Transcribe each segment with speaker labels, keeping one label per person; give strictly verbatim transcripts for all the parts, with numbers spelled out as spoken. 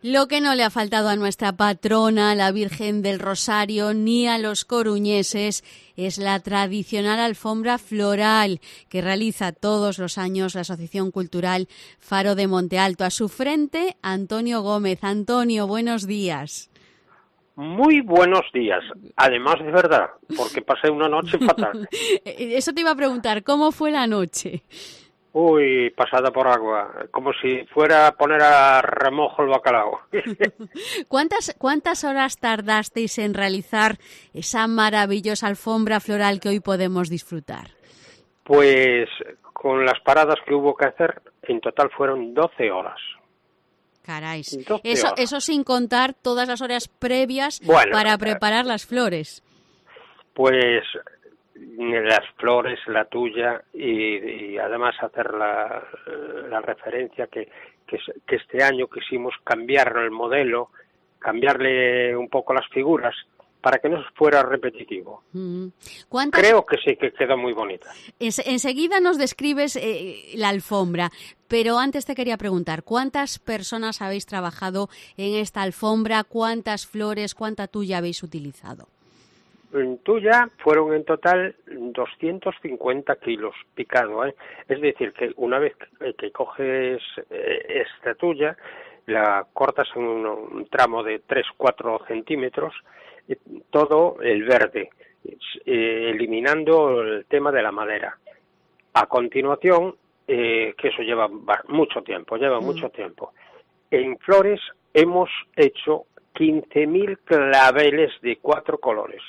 Speaker 1: Lo que no le ha faltado a nuestra patrona, la Virgen del Rosario, ni a los coruñeses, es la tradicional alfombra floral que realiza todos los años la Asociación Cultural Faro de Monte Alto. A su frente, Antonio Gómez. Antonio, buenos días.
Speaker 2: Muy buenos días, además de verdad, porque pasé una noche fatal.
Speaker 1: Eso te iba a preguntar, ¿cómo fue la noche?
Speaker 2: Uy, pasada por agua, como si fuera a poner a remojo el bacalao.
Speaker 1: ¿Cuántas, cuántas horas tardasteis en realizar esa maravillosa alfombra floral que hoy podemos disfrutar?
Speaker 2: Pues con las paradas que hubo que hacer, en total fueron doce horas.
Speaker 1: Caray, eso, eso sin contar todas las horas previas
Speaker 2: bueno,
Speaker 1: para preparar las flores.
Speaker 2: Pues las flores, la tuya, y, y además hacer la, la referencia que, que, que este año quisimos cambiar el modelo, cambiarle un poco las figuras, para que no fuera repetitivo.
Speaker 1: ¿Cuántas...
Speaker 2: Creo que sí, que quedó muy bonita.
Speaker 1: En, enseguida nos describes eh, la alfombra, pero antes te quería preguntar, ¿cuántas personas habéis trabajado en esta alfombra? ¿Cuántas flores, cuánta tuya habéis utilizado?
Speaker 2: En tuya fueron en total doscientos cincuenta kilos picado, ¿eh? Es decir, que una vez que, que coges eh, esta tuya, la cortas en un, un tramo de tres a cuatro centímetros, todo el verde, eh, eliminando el tema de la madera. A continuación, eh, que eso lleva mucho tiempo, lleva mm. mucho tiempo. En flores hemos hecho quince mil claveles de cuatro colores,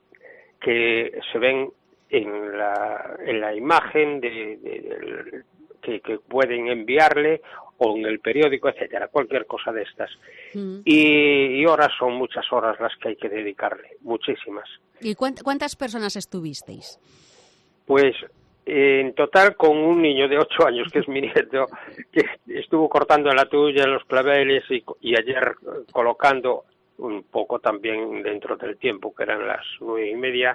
Speaker 2: que se ven en la, en la imagen de, de, de, que, que pueden enviarle, o en el periódico, etcétera, cualquier cosa de estas. Mm. Y, y horas son muchas horas las que hay que dedicarle, muchísimas.
Speaker 1: ¿Y cuánt- cuántas personas estuvisteis?
Speaker 2: Pues en total con un niño de ocho años, que es mi nieto, que estuvo cortando la tuya, los claveles, y, y ayer colocando un poco también dentro del tiempo, que eran las nueve y media,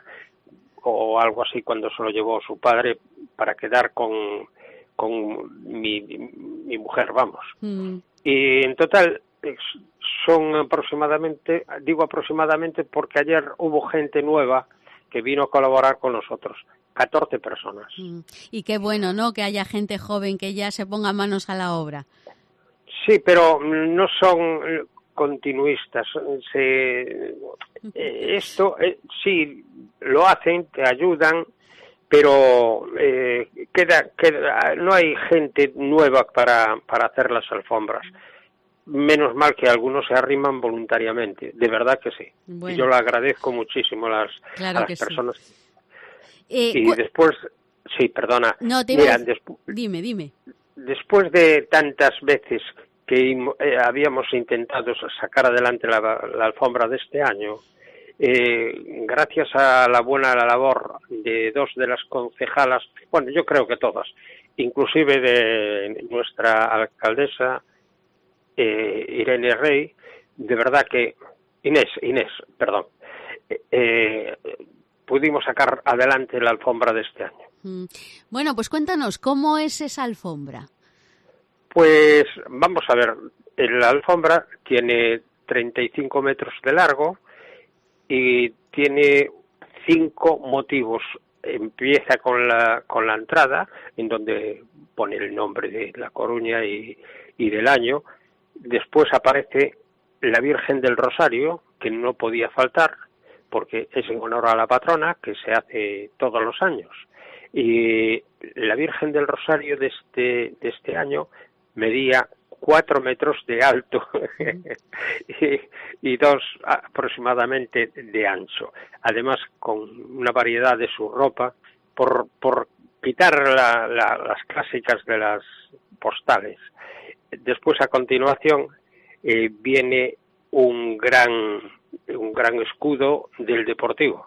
Speaker 2: o algo así, cuando se lo llevó su padre, para quedar con... con mi, mi mujer, vamos. Mm. Y en total son aproximadamente, digo aproximadamente porque ayer hubo gente nueva que vino a colaborar con nosotros, catorce personas.
Speaker 1: Mm. Y qué bueno, ¿no?, que haya gente joven que ya se ponga manos a la obra.
Speaker 2: Sí, pero no son continuistas. Se, esto eh, sí lo hacen, te ayudan, pero eh, queda, queda, no hay gente nueva para, para hacer las alfombras. Menos mal que algunos se arriman voluntariamente, de verdad que sí. Bueno. Yo lo agradezco muchísimo a las,
Speaker 1: claro
Speaker 2: a las
Speaker 1: que
Speaker 2: personas.
Speaker 1: Sí. Eh,
Speaker 2: y
Speaker 1: cu-
Speaker 2: después, sí, perdona.
Speaker 1: No, te iba
Speaker 2: Mira,
Speaker 1: a...
Speaker 2: despu-
Speaker 1: Dime, dime.
Speaker 2: Después de tantas veces que eh, habíamos intentado sacar adelante la, la alfombra de este año, Eh, gracias a la buena labor de dos de las concejalas, bueno, yo creo que todas, inclusive de nuestra alcaldesa eh, Irene Rey, de verdad que Inés, Inés, perdón, eh, pudimos sacar adelante la alfombra de este año.
Speaker 1: Mm. Bueno, pues cuéntanos, ¿cómo es esa alfombra?
Speaker 2: Pues vamos a ver, la alfombra tiene treinta y cinco metros de largo, y tiene cinco motivos. Empieza con la con la entrada, en donde pone el nombre de La Coruña y, y del año. Después aparece la Virgen del Rosario, que no podía faltar, porque es en honor a la patrona, que se hace todos los años. Y la Virgen del Rosario de este, de este año medía cuatro metros de alto y, y dos aproximadamente de ancho. Además, con una variedad de su ropa, por, por quitar la, la, las clásicas de las postales. Después, a continuación, eh, viene un gran, un gran escudo del Deportivo.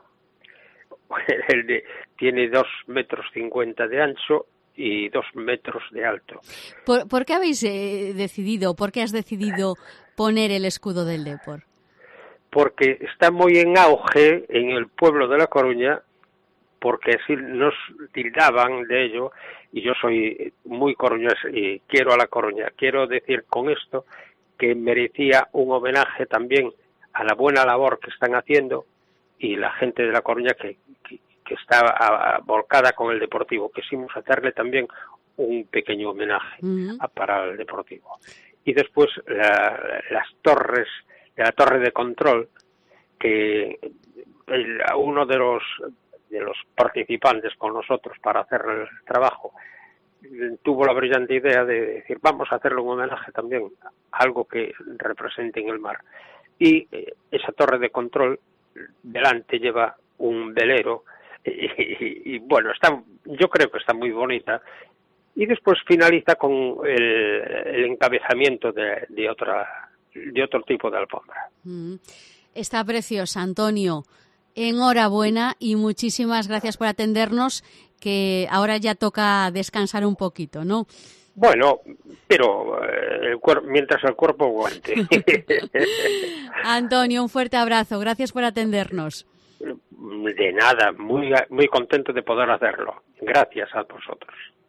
Speaker 2: El de, tiene dos metros cincuenta de ancho y dos metros de alto.
Speaker 1: ¿Por, ¿por qué habéis eh, decidido, por qué has decidido poner el escudo del Depor?
Speaker 2: Porque está muy en auge en el pueblo de La Coruña, porque así nos tildaban de ello, y yo soy muy coruñés y quiero a La Coruña. Quiero decir con esto que merecía un homenaje también a la buena labor que están haciendo y la gente de La Coruña que, que, que está a, a, volcada con el Deportivo. Quisimos hacerle también un pequeño homenaje uh-huh. a, para el Deportivo. Y después la, las torres, la torre de control, que el, uno de los de los participantes con nosotros para hacer el trabajo tuvo la brillante idea de decir, vamos a hacerle un homenaje también a algo que represente en el mar. Y eh, esa torre de control delante lleva un velero y, y, y bueno, está, yo creo que está muy bonita. Y después finaliza con el, el encabezamiento de, de otra de otro tipo de alfombra.
Speaker 1: Mm, está preciosa, Antonio. Enhorabuena y muchísimas gracias por atendernos, que ahora ya toca descansar un poquito, ¿no?
Speaker 2: Bueno, pero eh, el cuer- mientras el cuerpo aguante.
Speaker 1: Antonio, un fuerte abrazo. Gracias por atendernos.
Speaker 2: De nada, muy, muy contento de poder hacerlo. Gracias a vosotros.